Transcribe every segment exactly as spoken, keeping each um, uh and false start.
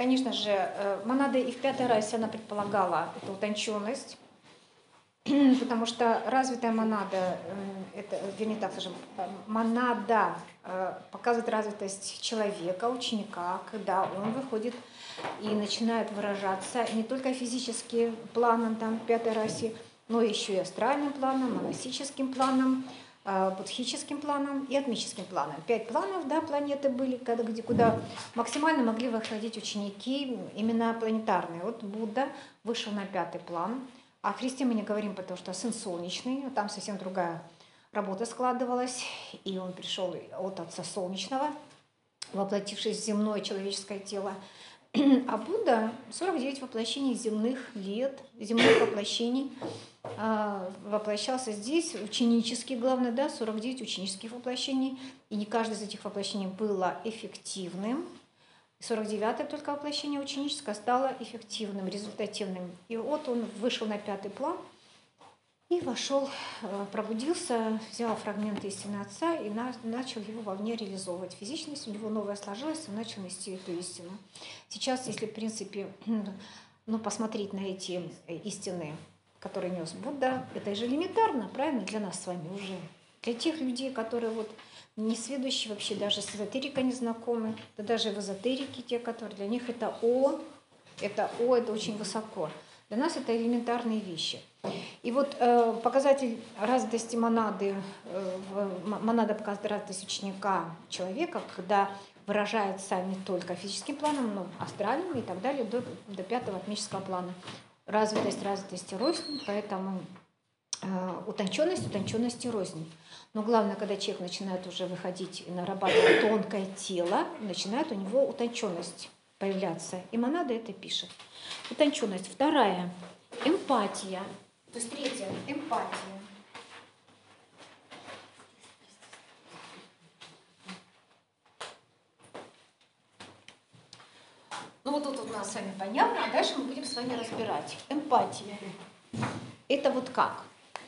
конечно же, монада и в пятой расе она предполагала эту утонченность, потому что развитая монада, это, вернее так скажем, монада показывает развитость человека, ученика, когда он выходит и начинает выражаться не только физически планом, там, в пятой расе, но еще и астральным планом, монастическим планом, будхическим планом и атмическим планом. Пять планов, да, планеты были, когда, где, куда максимально могли выходить ученики, именно планетарные. Вот Будда вышел на пятый план. О Христе мы не говорим, потому что сын солнечный, там совсем другая работа складывалась, и он пришел от Отца Солнечного, воплотившись в земное человеческое тело. А Будда сорок девять воплощений земных лет, земных воплощений, воплощался здесь, ученически, главное, да, сорок девять ученических воплощений, и не каждое из этих воплощений было эффективным. сорок девятое только воплощение ученическое стало эффективным, результативным. И вот он вышел на пятый план и вошел, пробудился, взял фрагменты истины Отца и на, начал его вовне реализовывать. Физичность у него новая сложилась, он начал нести эту истину. Сейчас, если, в принципе, ну, посмотреть на эти истины, которые нес Будда, это же элементарно, правильно, для нас с вами уже. Для тех людей, которые вот несведущие вообще, даже с эзотерикой не знакомы, да даже в эзотерике те, которые для них это О, это О, это очень высоко. Для нас это элементарные вещи. И вот э, показатель развитости монады, э, монада показывает развитость ученика человека, когда выражается не только физическим планом, но астральным и так далее, до, до пятого атмического плана. Развитость, развитость и рознь, поэтому э, утонченность, утонченность и рознь. Но главное, когда человек начинает уже выходить и нарабатывать тонкое тело, начинает у него утонченность появляться. И монада это пишет. Утонченность. Вторая – эмпатия. То есть третья – эмпатия. Ну вот тут у нас с вами понятно, а дальше мы будем с вами разбирать. Эмпатия. Это вот как?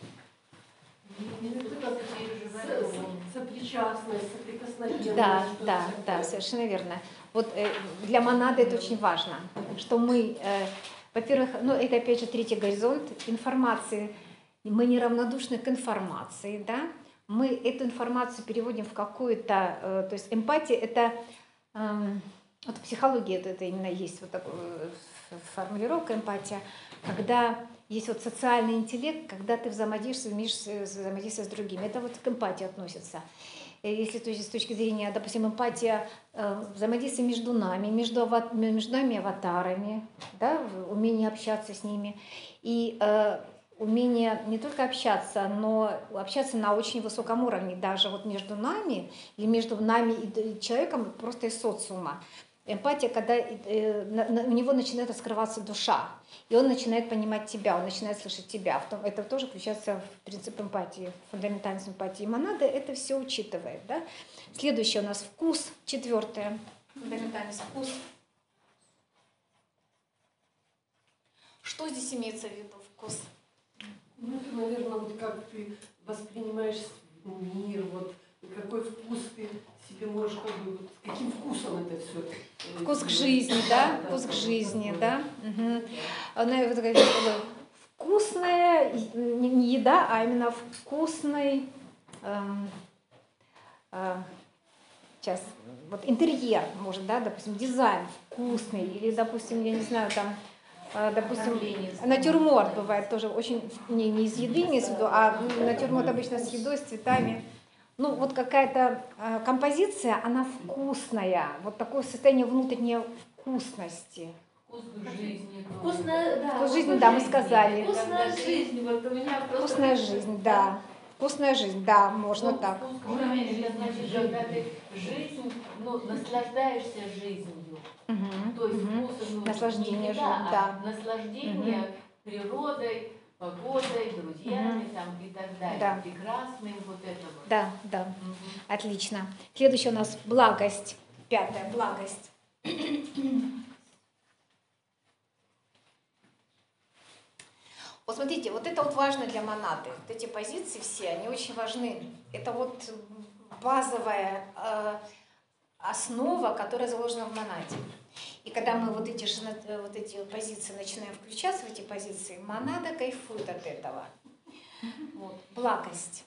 Сопричастность, соприкосновенность. Да, да, да, совершенно верно. Вот э, для монады это очень важно, что мы, э, во-первых, ну это опять же третий горизонт информации. Мы неравнодушны к информации, да? Мы эту информацию переводим в какую-то, э, то есть эмпатия это, э, вот в психологии это, это именно есть вот такая формулировка эмпатия, когда есть вот социальный интеллект, когда ты взаимодействуешь, умеешь взаимодействовать с другими. Это вот к эмпатии относится. Если то есть, с точки зрения, допустим, эмпатия, э, взаимодействие между нами, между, между нами аватарами, да, умение общаться с ними, и э, умение не только общаться, но общаться на очень высоком уровне, даже вот между нами, или между нами и человеком, просто из социума. Эмпатия, когда у него начинает раскрываться душа, и он начинает понимать тебя, он начинает слышать тебя. Это тоже включается в принцип эмпатии, фундаментальность эмпатии. Монада это все учитывает. Да? Следующее у нас вкус, четвертое. Фундаментальность вкус. Что здесь имеется в виду вкус? Ну, это, наверное, вот как ты воспринимаешь мир, вот какой вкус ты себе можешь, как бы, вот, каким вкусом это все? Вкус к жизни, да? да? Вкус к жизни, да? Угу. Она вот такая вкусная, не еда, а именно вкусный, эм, э, сейчас, вот интерьер, может, да, допустим, дизайн вкусный, или, допустим, я не знаю, там, допустим, натюрморт бывает тоже очень, не, не из еды, не из виду, а натюрморт обычно с едой, с цветами. Ну, вот какая-то э, композиция, она вкусная, вот такое состояние внутренней вкусности. Вкус к жизни. Вкусная, да, вкус жизни, да, мы сказали. Вкусная жизнь, вот у меня просто... Вкусная жизнь, да. Вкусная жизнь, да, можно ну, так. Вкусная жизнь, значит, когда ты жизнь, ну, наслаждаешься жизнью. Угу, То есть угу. вкус, ну, наслаждение не жизнью, еда, да. А наслаждение угу. природой, погодой, друзьями, угу. там, и так далее. Да. Прекрасным вот это вот. Да, да. Угу. Отлично. Следующее у нас благость. Пятое, благость. Вот смотрите, вот это вот важно для монады. Вот эти позиции все, они очень важны. Это вот базовая, э, основа, которая заложена в монаде. И когда мы вот эти, вот эти позиции начинаем включаться в эти позиции, монада кайфует от этого. Вот. Благость.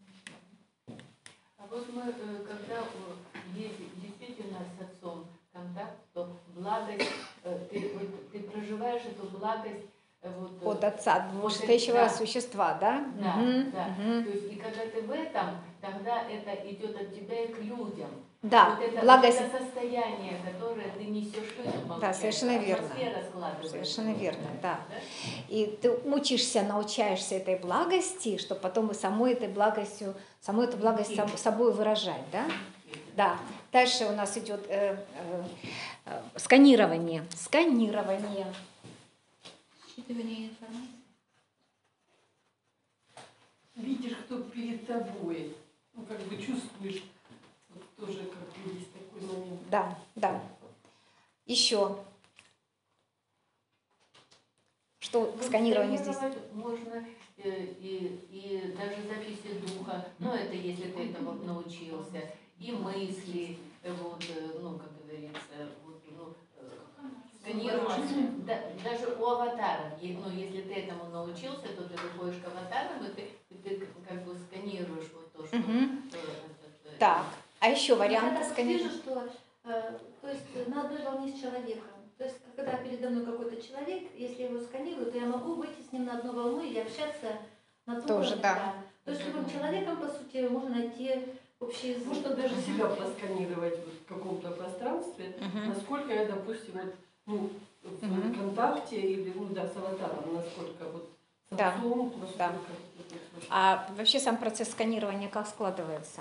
А вот мы, когда есть действительно с отцом контакт, то благость, ты, вот, ты проживаешь эту благость вот, от отца, вот вышестоящего да. существа, да? Да, угу, да. Угу. То есть, и когда ты в этом, тогда это идет от тебя и к людям. Да, вот это, благость. Вот это состояние, которое ты несешь людям, да, совершенно верно. Совершенно верно, да. да. И ты учишься, научаешься этой благости, чтобы потом и самой этой благостью, саму эту благость сам, собой выражать, да? Да. Дальше у нас идет э, э, э, сканирование. Сканирование. Считывание информации. Видишь, кто перед тобой. Ну, как бы чувствуешь. Вот тоже как бы есть такой момент. Да, да. Еще. Что Ну, сканирование здесь? Можно э, и, и даже записи духа, ну это если ты этому научился, и мысли, э, вот, э, ну, как говорится, вот, ну, э, сканируешь, да, даже у аватаров, е- ну, если ты этому научился, то ты выходишь к аватарам, и ты, и ты как бы сканируешь вот то, что... Мгм. э, этот, э, Так. А еще варианты Я так сканирования? вижу, что э, то есть на одной волне с человеком. То есть, когда передо мной какой-то человек, если я его сканирую, то я могу выйти с ним на одну волну и общаться на том Тоже, уровне, да. То есть, с любым человеком, по сути, можно найти общий язык. Можно даже себя просканировать вот в каком-то пространстве, Мгм. насколько я, допустим, вот, ну, в Мгм. контакте или, ну да, с аватаром, насколько вот с Да, отцом, насколько да. вот это вот. А вообще сам процесс сканирования как складывается?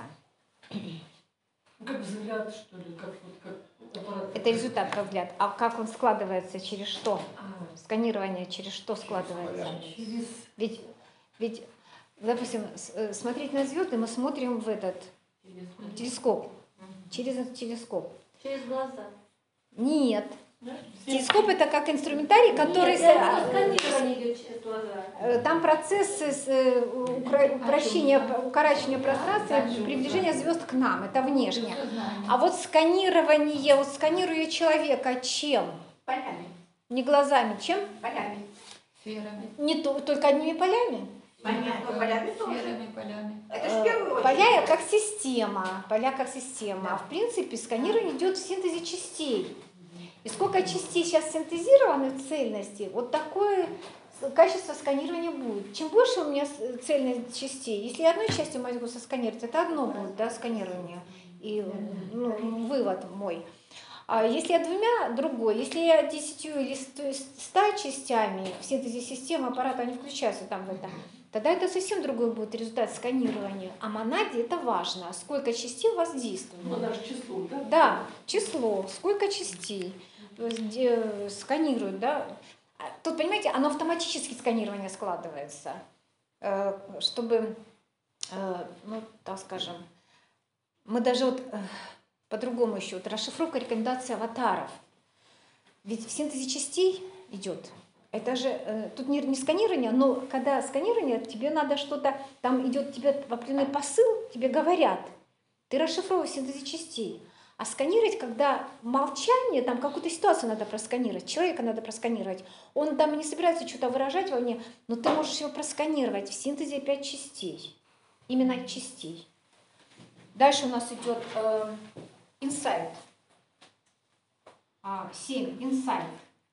Ну, как взгляд, что ли, как вот как аппарат. Это результат, как взгляд. А как он складывается? Через что? А, Сканирование через что складывается? через... Ведь, ведь допустим, с- э, смотреть на звезды мы смотрим в этот телескоп. телескоп. Мгм. Через этот телескоп. Через глаза. Нет. Да? Телескоп это как инструментарий, который... Нет, с- я думаю, сканирование идет через глаза. э, Там процессы с, э, укра- упрощения, укорачивания пространства и приближения звезд к нам. Это внешне. А вот сканирование, вот сканирую человека чем? Полями. Не глазами, чем? Полями. Сферами. Не то- только одними полями? Понятно, полями тоже. Сферами, полями. Это же в первую очередь. Поля как система, поля как система. А в принципе сканирование идет в синтезе частей. И сколько частей сейчас синтезированы в цельности, вот такое качество сканирования будет. Чем больше у меня с- цельность частей, если я одной частью могу сосканировать, это одно будет, да, сканирование. И ну, вывод мой. А если я двумя, другой. Если я десятью или сто- ста частями в синтезе системы аппарата, они включаются там в это, тогда это совсем другой будет результат сканирования. А монаде это важно, сколько частей у вас действует. Ну, наше число, да? Да, число, сколько частей то есть, где сканируют, да. А тут, понимаете, оно автоматически сканирование складывается, э, чтобы, э, ну, так скажем, мы даже вот э, по-другому еще, вот расшифровка рекомендаций аватаров. Ведь в синтезе частей идет. Это же, э, тут не, не сканирование, но когда сканирование, тебе надо что-то, там идет тебе определенный посыл, тебе говорят, ты расшифровываешь в синтезе частей. А сканировать, когда молчание, там какую-то ситуацию надо просканировать, человека надо просканировать, он там не собирается что-то выражать вовне, но ты можешь его просканировать в синтезе пять частей, именно частей. Дальше у нас идет э, инсайт. А, семь. Инсайт.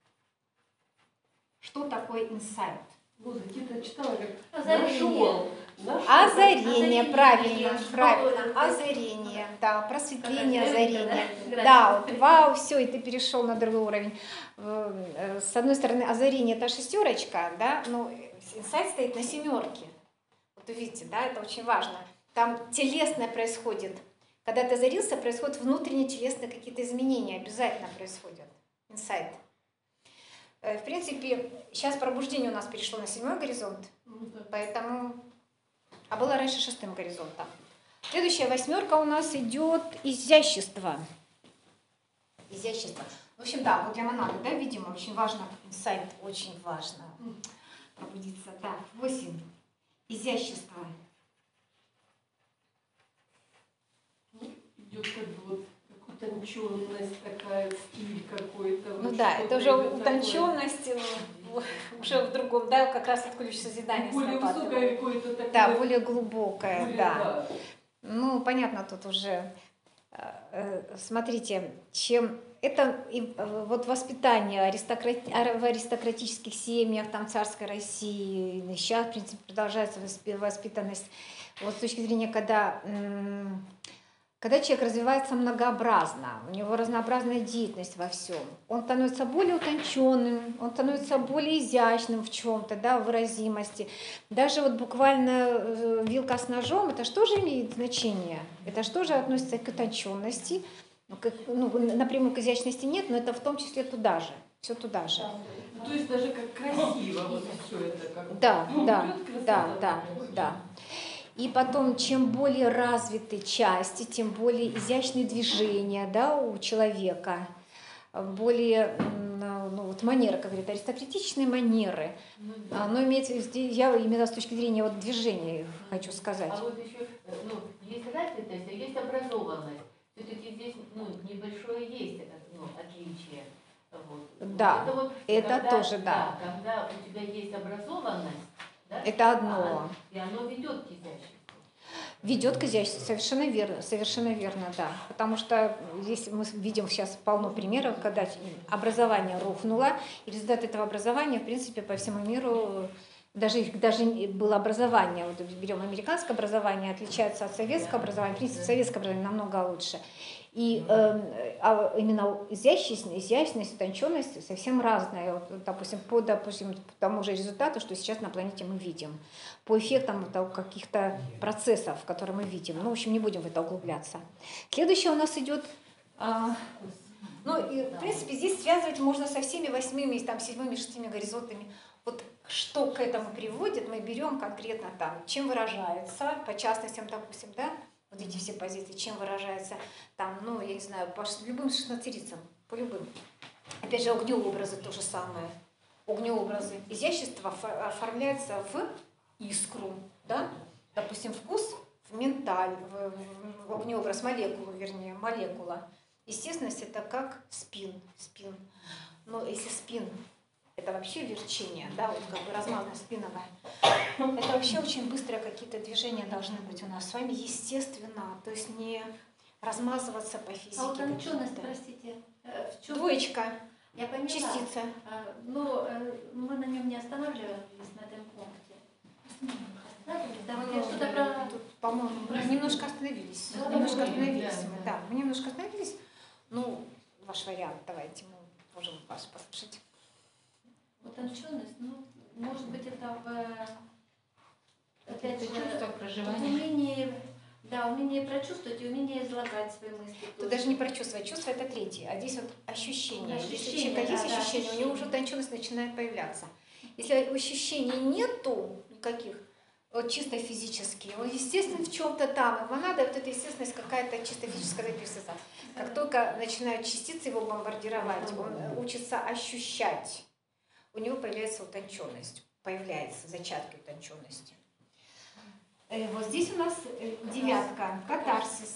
Что такое инсайт? Вот где-то читала, как Озарение. нашел. Озарение, Озарение, правильно, конечно. правильно. Школа. Озарение, да, просветление, Какая озарение. графика, да? Да, вот, вау, все, и ты перешел на другой уровень. Э, С одной стороны, озарение это шестерочка, да, но инсайт стоит на семерке. Вот увидите, да, это очень важно. Там телесное происходит. Когда ты озарился, происходят внутренние телесные какие-то изменения, обязательно происходят. Инсайт. Э, В принципе, сейчас пробуждение у нас перешло на седьмой горизонт, Ну, да. поэтому, а было раньше шестым горизонтом. Следующая восьмерка у нас идет изящество. Изящество. В общем, да, вот для монады, да, видимо, очень важно, инсайт, очень важно пробудиться. Так, восемь. Изящество. Идет как бы вот как утонченность такая, стиль какой-то. Ну вот да, что-то это уже именно такое. утонченность э, в- уже в другом, да, как раз от ключ созидания Более высокое срабатывает. какое-то такое. Да, более глубокое, более, да. Ну, понятно, тут уже, э, э, смотрите, чем это и, э, вот воспитание аристократ, ар- в аристократических семьях, там, царской России, и сейчас, в принципе, продолжается воспи- воспитанность, вот с точки зрения, когда, м, когда человек развивается многообразно, у него разнообразная деятельность во всем, он становится более утонченным, он становится более изящным в чем-то, да, в выразимости. Даже вот буквально э, вилка с ножом, это что же имеет значение? Это что же относится к утонченности? Ну, как- ну, напрямую к изящности нет, но это в том числе туда же, все туда же. да. То есть даже как красиво вот все это. Как Да, ну, да, идет красота да, да, такая. да. И потом, чем более развиты части, тем более изящные движения, да, у человека, более, м, ну, вот манеры, как говорят, аристократичные манеры. Ну, да. Но имеется, здесь- я именно с точки зрения вот движения хочу сказать. А вот еще, э, ну, есть развитость, а есть образованность. Все-таки здесь, ну, небольшое есть, э, ну, отличие. Вот. Да, Вот вот, это когда- тоже да. Когда у тебя есть образованность, да, Это одно. а, и оно ведет к изяществу. Ведет к изяществу, совершенно верно, совершенно верно, да. Потому что здесь мы видим сейчас полно примеров, когда образование рухнуло, и результат этого образования, в принципе, по всему миру, даже, их- даже не было образование, вот берем американское образование, отличается от советского образования, в принципе, советское образование намного лучше. И э, а именно изящность, изящность, утонченность совсем разная. Вот, допустим, по допустим, тому же результату, что сейчас на планете мы видим, по эффектам вот, каких-то процессов, которые мы видим. Ну, в общем, не будем в это углубляться. Следующее у нас идет. А, ну, и, в принципе, здесь связывать можно со всеми восьмими, там, седьмыми, шестыми горизонтами. Вот что к этому приводит, мы берем конкретно там, чем выражается, по частностям, допустим, да, вот эти все позиции, чем выражается, там, ну, я не знаю, по любым шестнадцатирицам, по любым. Опять же, огнеобразы то же самое. Огнеобразы. Изящество оформляется в искру, да, допустим, вкус в менталь, в, в, в огнеобраз, молекулу, вернее, молекула. Естественность это как спин, спин. Но если спин это вообще верчение, да, вот как бы размазанная спиновая. Это вообще очень быстро какие-то движения должны быть у нас с вами, естественно, то есть не размазываться по физике. А утонченность, каким-то. простите, э, в чем? Двоечка, Я поняла. частица. А, но э, мы на нем не останавливались на этом пункте. Остановились? Да, вот я что-то про... Тут, по-моему, про- немножко остановились. Да, Немножко да, остановились да, мы, да. да. Мы немножко остановились. Ну, ваш вариант, давайте мы можем вас послушать. Утонченность, ну, может быть, это в... Опять Это же, чувство в проживания. умении, да, умение прочувствовать и умение излагать свои мысли. Тут даже не про чувство. Чувство это третье, а здесь вот ощущение. Если у Ощущение, человека есть да, да, ощущение, у него уже ощущение. утонченность начинает появляться. Если ощущений нету никаких, вот чисто физические, он естественно в чем-то там, ему надо вот эта естественность какая-то чисто физическая записывается. Как только начинают частицы его бомбардировать, он учится ощущать, у него появляется утонченность, появляется зачатки утонченности. Э, Вот здесь у нас э, девятка, катарсис.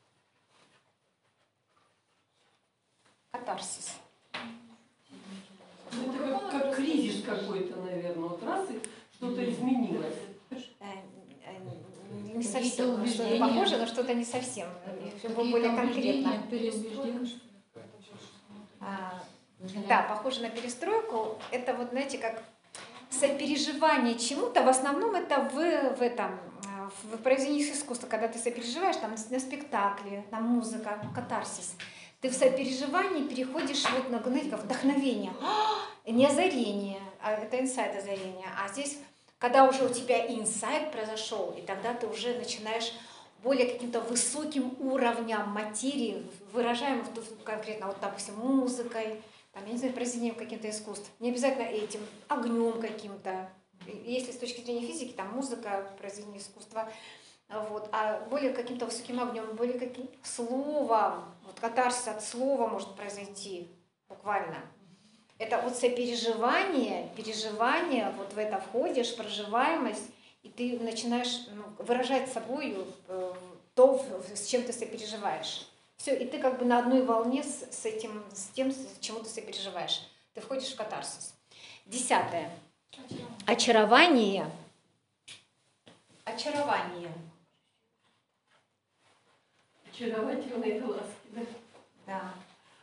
Катарсис. Ну, это как, как кризис какой-то, наверное. Вот раз и что-то изменилось. Э, э, Не Какие-то совсем, что-то убеждения. похоже, но что-то не совсем. Чтобы более Какие-то конкретно. убеждения, переубеждения. А, Да, похоже на перестройку. Это вот, знаете, как сопереживание чему-то. В основном это в, в этом, э, в произведениях искусства, когда ты сопереживаешь там, на спектакле, на музыка, катарсис. Ты в сопереживании переходишь вот на, знаете, как вдохновение. Не озарение, а это инсайт озарения. А здесь, когда уже у тебя инсайт произошел, и тогда ты уже начинаешь более каким-то высоким уровнем материи, выражаемым конкретно, вот, допустим, музыкой, там, я не знаю, произведением каким-то искусств, не обязательно этим, огнем каким-то. Если с точки зрения физики, там музыка, произведение искусства, вот, а более каким-то высоким огнем, более каким словом, вот катарсис от слова может произойти буквально. Это вот сопереживание, переживание, вот в это входишь, проживаемость, и ты начинаешь ну, выражать собой э, то, с чем ты сопереживаешь. Все, и ты как бы на одной волне с, с этим, с тем, с чему ты сопереживаешь. Ты входишь в катарсис. Десятое. Очарование. Очарование. Очаровательные глазки, да? Да.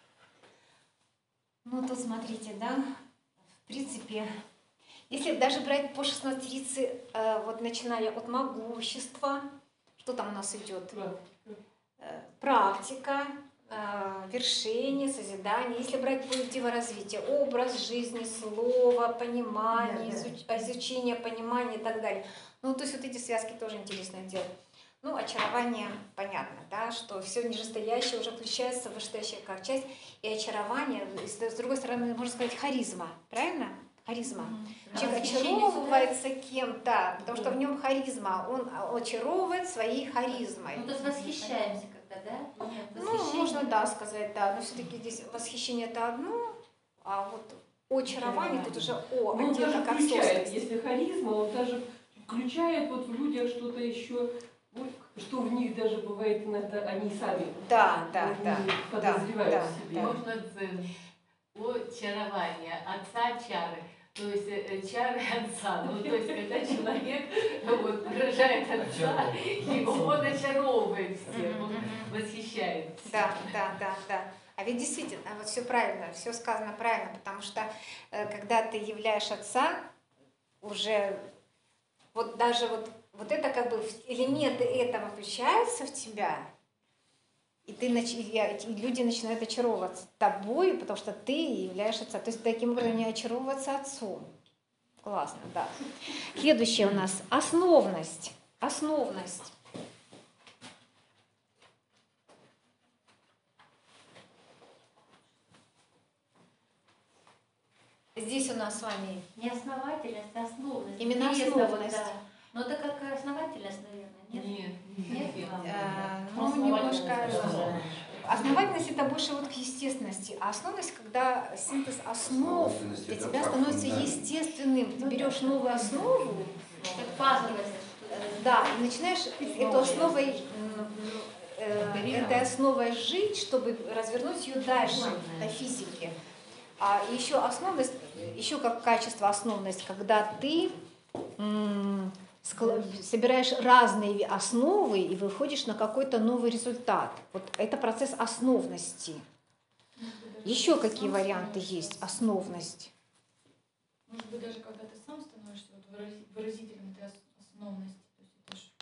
Ну, тут смотрите, да, в принципе, если даже брать по шестнадцатице, э, вот начиная от могущества, что там у нас идет? Э, практика, э, вершение, созидание. Если брать по деворазвитию, образ жизни, слово, понимание, Да, да. изуч- изучение, понимание и так далее. Ну, то есть вот эти связки тоже интересно делать. Ну, очарование, понятно, да, что все нижестоящее уже включается в вышестоящее как часть. И очарование, с с другой стороны, можно сказать, харизма, правильно? Харизма. Человек очаровывается кем-то, потому что в нем харизма. Он очаровывает своей харизмой. Ну, то есть восхищаемся когда, да? Нет, Ну, восхищение. можно, да, сказать, да. Но все-таки здесь восхищение это одно, а вот очарование тут уже о, Ну, он отдельно даже как включает, собственность. если харизма, он даже включает вот в людях что-то еще, вот, что в них даже бывает иногда они сами Да, да, не да. подозревают да, в себе. да. Можно дзен. Очарование, отца чары. То есть э, чары отца. Ну, то есть, когда человек вот, выражает отца, и он очаровывает всех, он восхищается. Да, да, да, да. А ведь действительно, вот все правильно, все сказано правильно, потому что э, когда ты являешь отца, уже вот даже вот, вот это как бы в- элементы этого включаются в тебя, и, ты, нач- и я- и люди начинают очаровываться тобой, потому что ты являешь отца. То есть таким образом не очаровываться отцом. Классно, да. Следующее у нас основность. Основность. Здесь у нас с вами Не основательность, а основность. Именно Интересно, основность. вот, да. Но это как основательность, наверное, нет? Нет, Нет? нет. э, ну, немножко... Основательность это больше вот к естественности, а основность, когда синтез основ для тебя становится естественным. Ты берешь новую основу, Как базовость. да, и начинаешь эту основой, м, э, этой основой жить, чтобы развернуть ее дальше до физики. А еще основность, еще как качество основность, когда ты м, скла- собираешь разные основы и выходишь на какой-то новый результат. Вот это процесс основности. Еще какие варианты есть основность? Может быть, даже когда ты сам становишься вот вырази- выразителем этой ос- основности, то есть это ж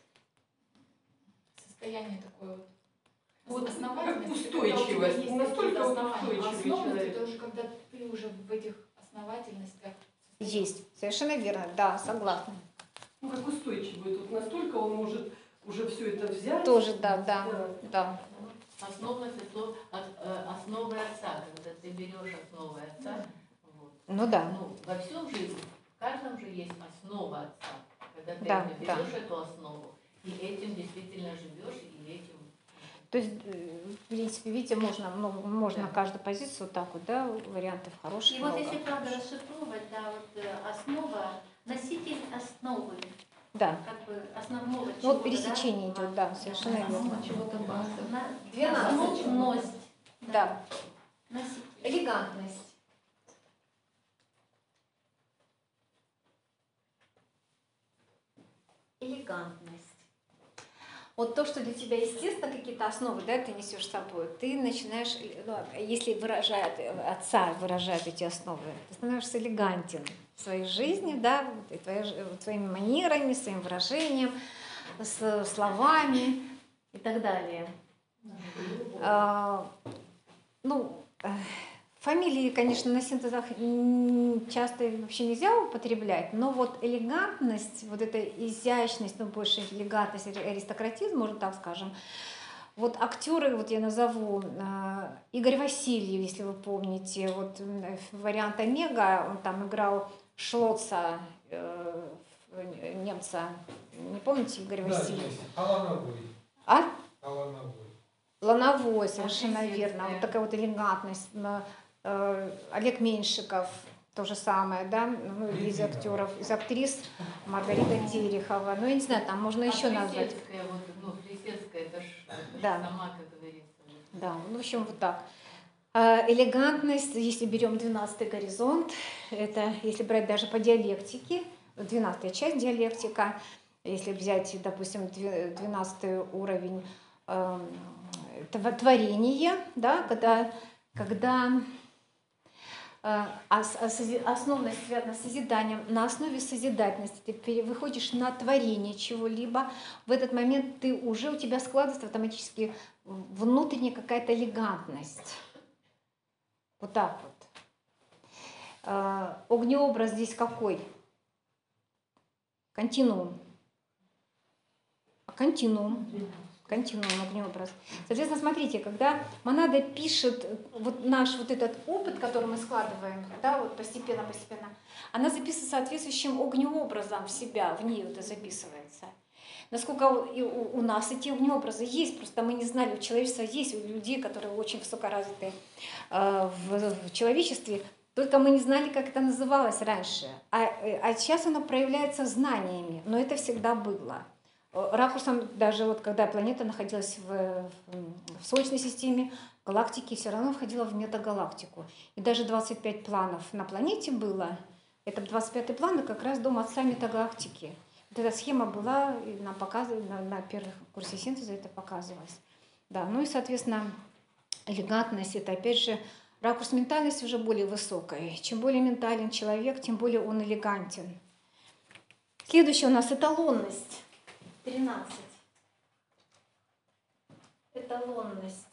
состояние такое вот. Вот Основательность, как это когда у тебя устойчивость, есть настолько какие-то основания. А устойчивый основность человек. это уже когда ты уже в этих основательностях. Есть, совершенно верно, да, согласна. Ну, как устойчивый, тут настолько он может уже все это взять. Тоже, да, да, да. Основность это от- э, основы отца, когда ты берешь основы отца. Вот. Ну да. Ну, во всем жизни, в каждом же есть основа отца. Когда ты Да, это да. берешь эту основу, и этим действительно живешь, и этим. То есть, э, в принципе, видите, можно, много, можно каждую позицию вот так вот, да, вариантов хороших. И вот много. если правда расшифровывать, да, вот э, основа, носитель основы, Да. как бы основного Ну, чего-то, вот пересечение да? идет, да, совершенно верно. Основа чего-то базового. На- Двенадцать. Основность. Да. Носитель. Элегантность. Элегантность. Вот то, что для тебя естественно, какие-то основы, да, ты несешь с собой, ты начинаешь, ну, если выражает, отца выражает эти основы, ты становишься элегантен в своей жизни, да, и твоей ж- твоими манерами, своим выражением, с словами и так далее. А, ну, э, фамилии, конечно, на синтезах м, часто вообще нельзя употреблять, но вот элегантность, вот эта изящность, ну, больше элегантность, ари- аристократизм, можно так скажем. Вот актеры, вот я назову, э, Игорь Васильев, если вы помните, вот м, вариант Омега, он там играл Шлоца, э, э, немца, не помните Игоря Да, Васильева? есть. Алановой. А? Алановой. Лановой, совершенно Красивая. верно. Вот такая вот элегантность. М, э, Олег Меньшиков, то же самое, да, ну, из Лизина. актеров, из актрис Маргарита Терехова. Ну, я не знаю, там можно еще а назвать. Плесецкая, вот, ну, Плесецкая, это ж Да. сама, как говорится. Да, ну, в общем, вот так. А, элегантность, если берем двенадцатый горизонт, это если брать даже по диалектике, двенадцатая часть диалектика, если взять, допустим, двенадцатый уровень э, творения, да, когда, когда э, ос, основность связана с созиданием, на основе созидательности ты выходишь на творение чего-либо, в этот момент ты уже, у тебя складывается автоматически внутренняя какая-то элегантность. Вот так вот. Э, огнеобраз здесь какой? Континуум. Континуум. Континуум, огнеобраз. Соответственно, смотрите, когда монада пишет вот наш вот этот опыт, который мы складываем, да, вот постепенно-постепенно, она записывает соответствующим огнеобразом в себя, в ней это записывается. Насколько у, у, у нас эти огнеобразы есть, просто мы не знали, у человечества есть, у людей, которые очень высокоразвиты э, в, в человечестве, только мы не знали, как это называлось раньше. А, а сейчас оно проявляется знаниями, но это всегда было. Ракурсом, даже вот когда планета находилась в, в Солнечной системе, галактики все равно входила в метагалактику. И даже двадцать пять планов на планете было. Это двадцать пятый план, как раз дом отца метагалактики. Вот эта схема была, и нам показывали, на, на первых курсе синтеза это показывалось. Да, ну и, соответственно, элегантность, это опять же ракурс ментальности уже более высокой. Чем более ментален человек, тем более он элегантен. Следующее у нас эталонность. тринадцать. Эталонность.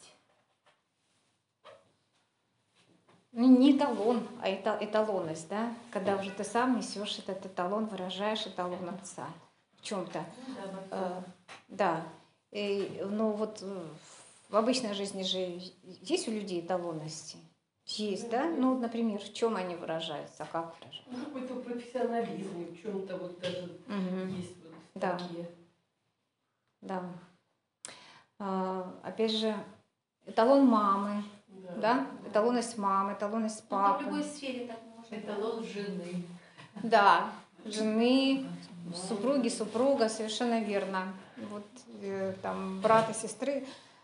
Ну, не эталон, а эталонность, да? Когда уже ты сам несешь этот эталон, выражаешь эталон отца в чем-то. Да, э, да. И, ну вот в обычной жизни же есть у людей эталонности? Есть, да? Ну, например, в чем они выражаются, как выражаются? Ну, какой-то профессионализм, в чем-то вот даже Угу. есть вот Да. такие. Да. А, опять же, эталон мамы, Да. да? Эталонность мамы, эталонность Ну, это в папы. любой сфере так можно. Эталон жены. Да, жены, супруги, супруга, совершенно верно. Вот э, там брата, сестры.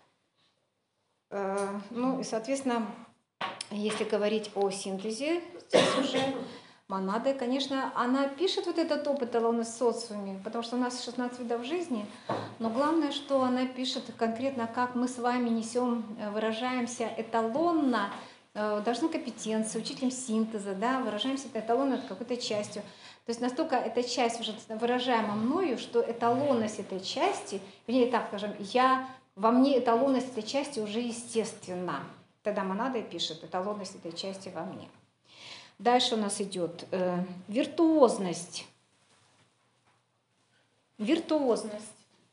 Э, ну и, соответственно, если говорить о синтезе, здесь уже монада, конечно, она пишет вот этот опыт эталонность в социуме, потому что у нас шестнадцать видов жизни, но главное, что она пишет конкретно, как мы с вами несем, выражаемся эталонно, должны компетенции, учителем синтеза, да, выражаемся эталонно какой-то частью. То есть настолько эта часть уже выражаема мною, что эталонность этой части, вернее, так скажем, я, во мне эталонность этой части уже естественна. Тогда монада пишет эталонность этой части во мне. Дальше у нас идет э, виртуозность. Виртуозность.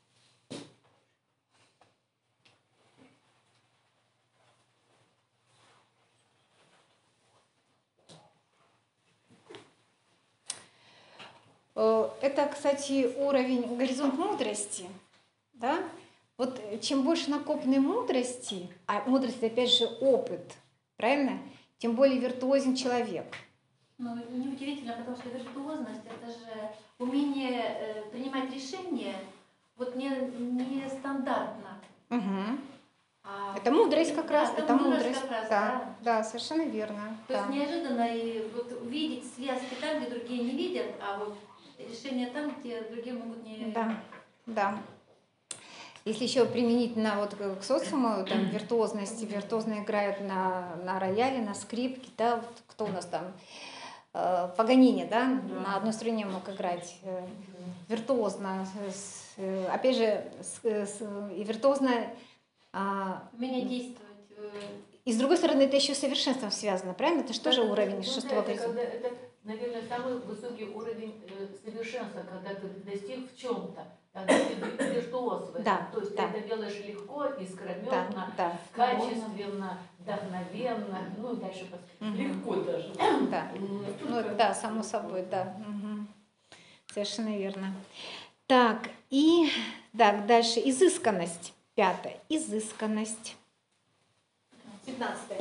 Это, кстати, уровень горизонт мудрости. Да? Вот чем больше накопленной мудрости, а мудрость опять же опыт, правильно? Тем более виртуозен человек. Ну, неудивительно, потому что виртуозность – это же умение э, принимать решения вот не, не стандартно. Угу. А это мудрость как да, раз, это это мудрость мудрость. как раз, да, да. да, совершенно верно. То да. есть неожиданно и вот увидеть связки там, где другие не видят, а вот решения там, где другие могут не... Да, да. Если еще применительно вот к социуму, там виртуозности, виртуозно играют на, на рояле, на скрипке, да, вот кто у нас там, э, Паганини, да, на одной струне мог играть э, виртуозно, с, э, опять же, с, с, и виртуозно. Э, Умение действовать. Э, и с другой стороны, это еще с совершенством связано, правильно? Это же тоже это, уровень ну, шестого да, это, горизонта. когда, это, наверное, самый высокий уровень э, совершенства, когда ты достиг в чем-то. Тогда ты виртуоз в этом. Да, То есть да. ты это делаешь легко, искрометно, Да, да. качественно, вдохновенно, ну и дальше посмотрим. Легко даже. Да. Ну, да, само собой, да. Угу. Совершенно верно. Так, и так, дальше изысканность. Пятое. Изысканность. Пятнадцатое.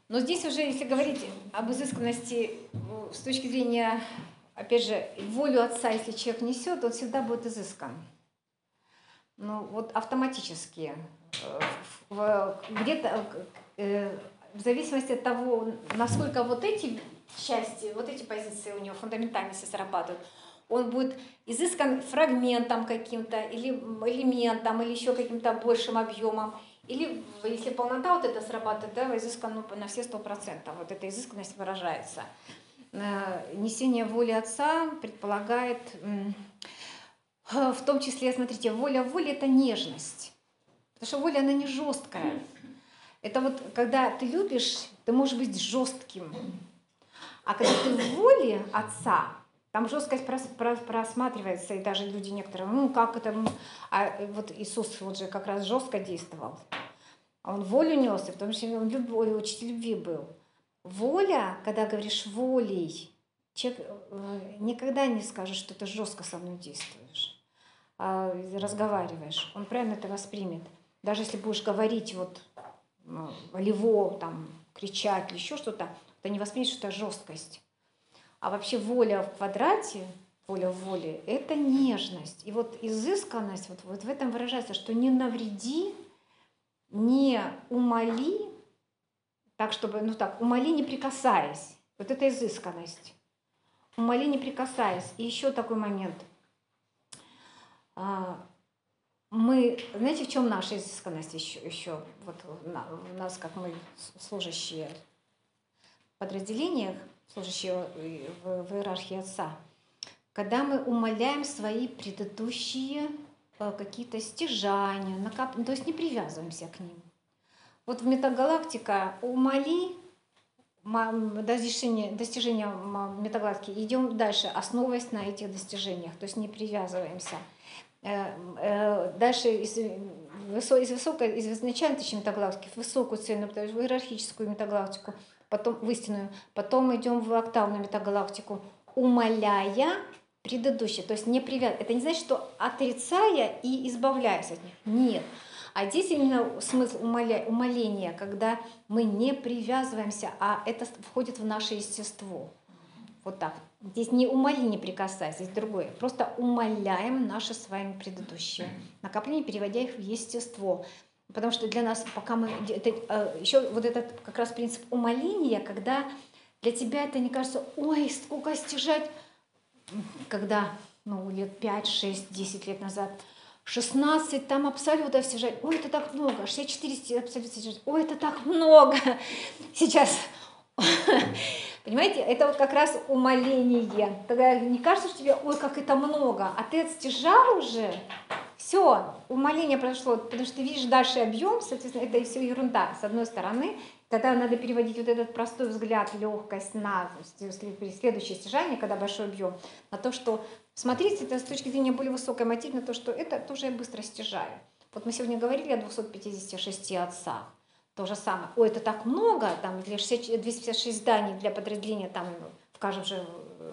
Но здесь уже, если говорить об изысканности с точки зрения, опять же, волю отца, если человек несет, он всегда будет изыскан. Ну, вот автоматически. Где-то в зависимости от того, насколько вот эти части, вот эти позиции у него фундаментальности срабатывают, он будет изыскан фрагментом каким-то, или элементом, или еще каким-то большим объемом. Или, если полнота вот это срабатывает, да, изыскан ну, на все сто процентов. Вот эта изысканность выражается. Несение воли отца предполагает, в том числе, смотрите, воля воли – это нежность. Потому что воля, она не жесткая. Это вот, когда ты любишь, ты можешь быть жестким. А когда ты в воле отца, там жесткость просматривается, и даже люди некоторые, ну как это, а вот Иисус вот же как раз жестко действовал. Он волю нес, и в том числе он любой, учитель любви был. Воля, когда говоришь волей, человек никогда не скажет, что ты жестко со мной действуешь, разговариваешь. Он правильно это воспримет. Даже если будешь говорить вот волево, там, кричать или еще что-то, ты не воспримешь, что это жесткость. А вообще воля в квадрате, воля в воле, это нежность. И вот изысканность вот, вот в этом выражается, что не навреди, не умоли, так чтобы, ну так, умоли не прикасаясь. Вот это изысканность. Умоли не прикасаясь. И еще такой момент. Мы, знаете, в чем наша изысканность еще? еще вот у нас, как мы служащие в подразделениях, служащие в, в иерархии отца, когда мы умаляем свои предыдущие какие-то стяжания, накап... то есть не привязываемся к ним. Вот в метагалактика умоли достижения, достижения метагалактики, идем дальше, основываясь на этих достижениях, то есть не привязываемся. Дальше из, из высокой, из изначальной тысячи метагалактики в высокую цельную, в иерархическую метагалактику, потом в истинную, потом идем в октавную метагалактику, умаляя предыдущее, то есть не привязывая. Это не значит, что отрицая и избавляясь от них. Нет. А здесь именно смысл умоля, умоления, когда мы не привязываемся, а это входит в наше естество. Вот так. Здесь не умоли, не прикасайся, здесь другое. Просто умаляем наши с вами предыдущие накопления, переводя их в естество. Потому что для нас, пока мы... Это, еще вот этот как раз принцип умоления, когда для тебя это не кажется, ой, сколько стяжать, когда, ну, лет пять, шесть, десять лет назад, шестнадцать там абсолютно стяжать, ой, это так много, шестьдесят четыре абсолютно стяжать, ой, это так много. Сейчас... Понимаете, это вот как раз умоление. Тогда не кажется, что тебе, ой, как это много, а ты отстяжал уже, все, умоление прошло, потому что ты видишь дальше объем, соответственно, это все ерунда. С одной стороны, тогда надо переводить вот этот простой взгляд, легкость на следующее стяжание, когда большой объем, на то, что, смотрите, это с точки зрения более высокой материи, на то, что это тоже я быстро стяжаю. Вот мы сегодня говорили о двухстах пятидесяти шести отцах. То же самое. Ой, это так много, там двести пятьдесят шесть зданий для подразделения, там в каждом же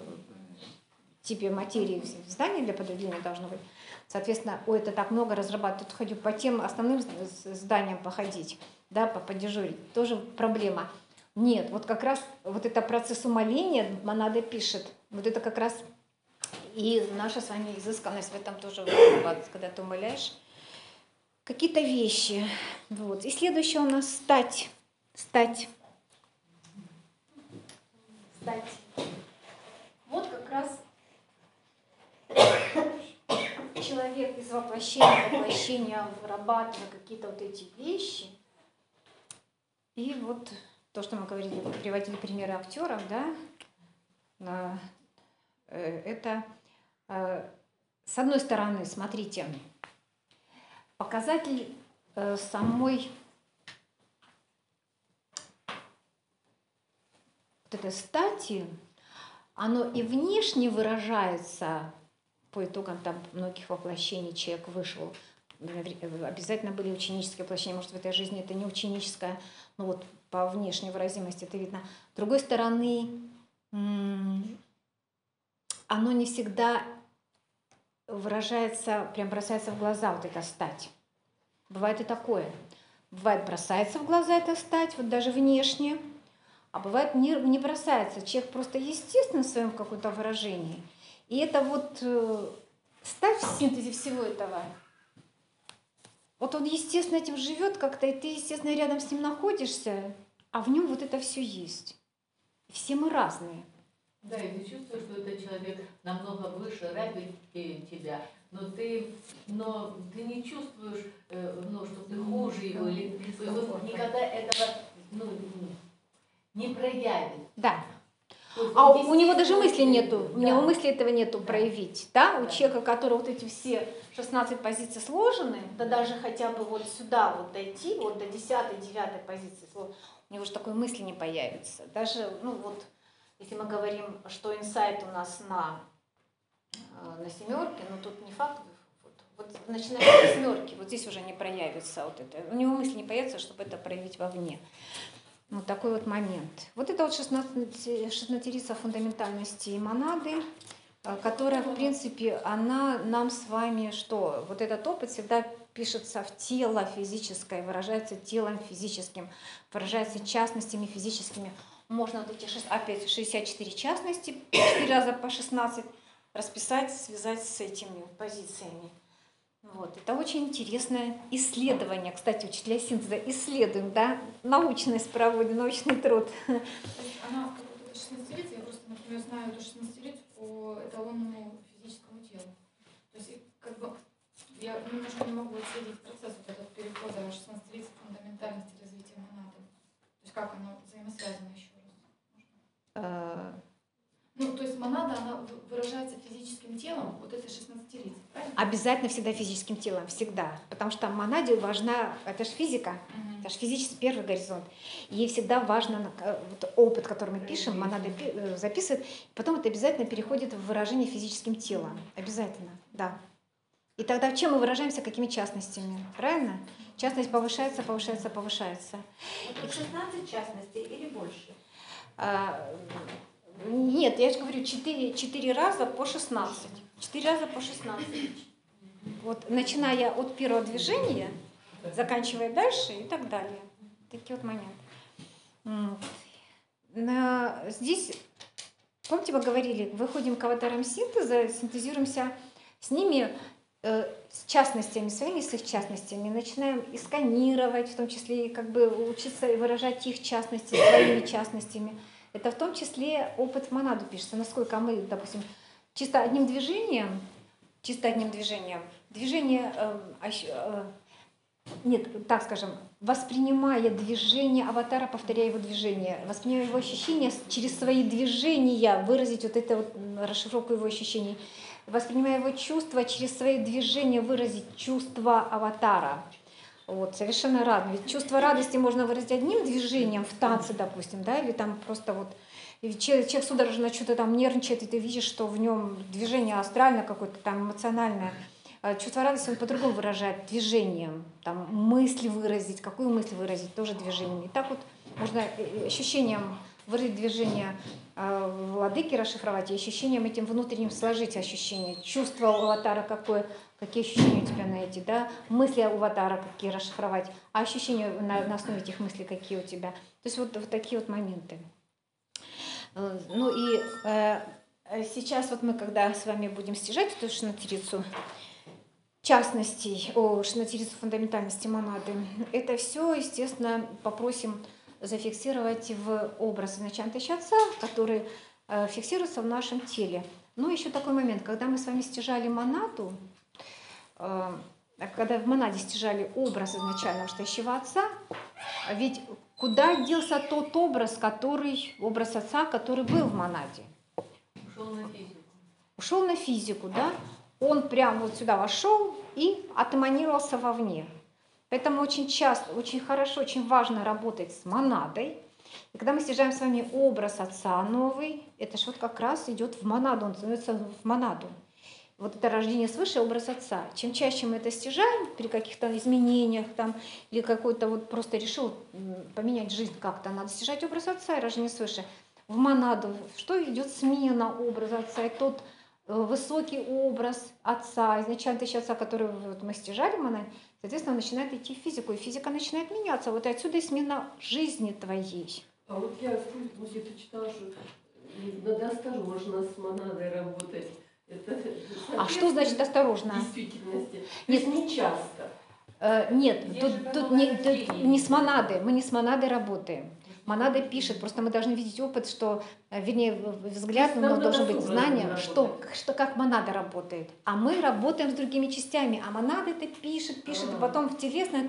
типе материи зданий для подразделения должно быть. Соответственно, ой, это так много разрабатывать, тут ходю по тем основным зданиям походить, да, подежурить, тоже проблема. Нет, вот как раз вот это процесс умоления, Монада пишет, вот это как раз и наша с вами изысканность в этом тоже вырабатывается, когда ты умоляешь какие-то вещи. Вот. И следующее у нас стать. Стать. Стать. Вот как раз человек из воплощения в воплощение вырабатывает какие-то вот эти вещи. И вот то, что мы говорили, приводили примеры актеров, да, это с одной стороны, смотрите, показатель э, самой вот этой стати, оно и внешне выражается по итогам там многих воплощений. Человек вышел, обязательно были ученические воплощения, может, в этой жизни это не ученическое, но вот по внешней выразимости это видно. С другой стороны, оно не всегда выражается, прям бросается в глаза вот эта стать. Бывает и такое. Бывает бросается в глаза эта стать, вот даже внешне, А бывает не, не бросается. Человек просто естественно в своем каком-то выражении. И это вот э, ставь в синтезе всего этого. Вот он естественно этим живет как-то, и ты естественно рядом с ним находишься, а в нем вот это все есть. И все мы разные. Да, и ты чувствуешь, что этот человек намного выше, равен тебя, но ты, но ты не чувствуешь, э, ну, что ты хуже его, или он никогда этого ну, не проявит. Да. То есть А он у, у него даже мысли естественно нету, идет. у него Да. мысли этого нету Да. проявить, да? У Да. человека, у которого вот эти все шестнадцать позиций сложены, да даже хотя бы вот сюда вот дойти, вот до десятой, девятой позиции, у него же такой мысли не появится. Даже, ну вот, если мы говорим, что инсайт у нас на, на семерке, ну тут не факт, вот, вот начиная с семерки, вот здесь уже не проявится вот это, у него мысли не появится, чтобы это проявить вовне. Вот такой вот момент. Вот это вот шестнадцатирица фундаментальности и монады, которая, в принципе, она нам с вами что? Вот этот опыт всегда пишется в тело физическое, выражается телом физическим, выражается частностями физическими. Можно вот эти, опять, шестьдесят четыре частности, четыре раза по шестнадцать расписать, связать с этими позициями. Вот. Это очень интересное исследование. Кстати, учителя синтеза исследуем, да, научность проводим, научный труд. То есть она как шестнадцатилетие, я просто, например, знаю эту шестнадцатилетию по эталонному физическому телу. То есть как бы я немножко не могу отследить процесс вот этого перехода шестнадцатилетия фундаментальности развития монады. То есть как оно взаимосвязано еще раз? Ну, то есть монада, она выражается физическим телом вот этой шестнадцатилетия, правильно? Обязательно всегда физическим телом, всегда. Потому что монаде важна, это же физика, Угу. это же физический первый горизонт. Ей всегда важно вот, опыт, который мы пишем, монада записывает, потом это обязательно переходит в выражение физическим телом. Обязательно, да. И тогда чем мы выражаемся, какими частностями, правильно? Частность повышается, повышается, повышается. Это шестнадцать частностей или больше? А, нет, я же говорю, четыре, четыре раза по шестнадцать. четыре раза по шестнадцать. Вот, начиная от первого движения, заканчивая дальше и так далее. Такие вот моменты. На, здесь, помните, мы говорили, выходим к аватарам синтеза, синтезируемся с ними, э, с частностями своими, с их частностями, начинаем и сканировать, в том числе и как бы учиться выражать их частности своими частностями. Это в том числе опыт в монаду пишется, насколько мы, допустим, чисто одним движением, чисто одним движением, движение, э, э, нет, так скажем, воспринимая движение аватара, повторяя его движение, воспринимая его ощущения, через свои движения выразить вот эту вот расшифровку его ощущений, воспринимая его чувства, через свои движения выразить чувства аватара. Вот, совершенно разные. Ведь чувство радости можно выразить одним движением в танце, допустим, да, или там просто вот и человек, человек судорожно что-то там нервничает, и ты видишь, что в нем движение астральное какое-то там эмоциональное. А чувство радости он по-другому выражает движением, там мысли выразить, какую мысль выразить, тоже движением. И так вот можно ощущением выразить движение э, владыки, расшифровать, и ощущением этим внутренним сложить ощущение, чувство у аватара какое, какие ощущения у тебя на эти, да, мысли у аватара какие расшифровать, а ощущения на, на основе этих мыслей какие у тебя. То есть вот, вот такие вот моменты. Ну и э, сейчас вот мы, когда с вами будем стяжать эту шестнадцатирицу частностей, о, шестнадцатирицу фундаментальности монады, это все, естественно, попросим зафиксировать в образ изначально отца, который э, фиксируется в нашем теле. Но еще такой момент, когда мы с вами стяжали монаду, э, когда в монаде стяжали образ изначально настоящего отца, ведь куда делся тот образ, который, образ отца, который был в монаде? Ушел на физику. Ушел на физику, да? Он прямо вот сюда вошел и отэманировался вовне. Поэтому очень часто, очень хорошо, очень важно работать с монадой. И когда мы стяжаем с вами образ отца новый, это же вот как раз идет в монаду, он становится в монаду. Вот это рождение свыше, образ отца. Чем чаще мы это стяжаем при каких-то изменениях там, или какой-то вот просто решил поменять жизнь как-то, надо стяжать образ отца и рождение свыше. В монаду, что идет смена образа отца, и тот высокий образ отца, изначально тысяча отца, который вот мы стяжали в монаде, соответственно, он начинает идти в физику, и физика начинает меняться. Вот и отсюда и смена жизни твоей. А вот я где-то читала, что надо осторожно с монадой работать. Это А что значит в осторожно? действительности? Нет. То есть не часто. Э, Нет, Здесь тут, же тут какое не, растение тут не с есть. монадой, мы не с монадой работаем. Монада пишет, просто мы должны видеть опыт, что, э, вернее, в- в- взгляд, То у есть нас нам должно надо быть с знание, образом что, работать. что, как монада работает. А мы работаем с другими частями, а монада это пишет, пишет, и А. потом в телесное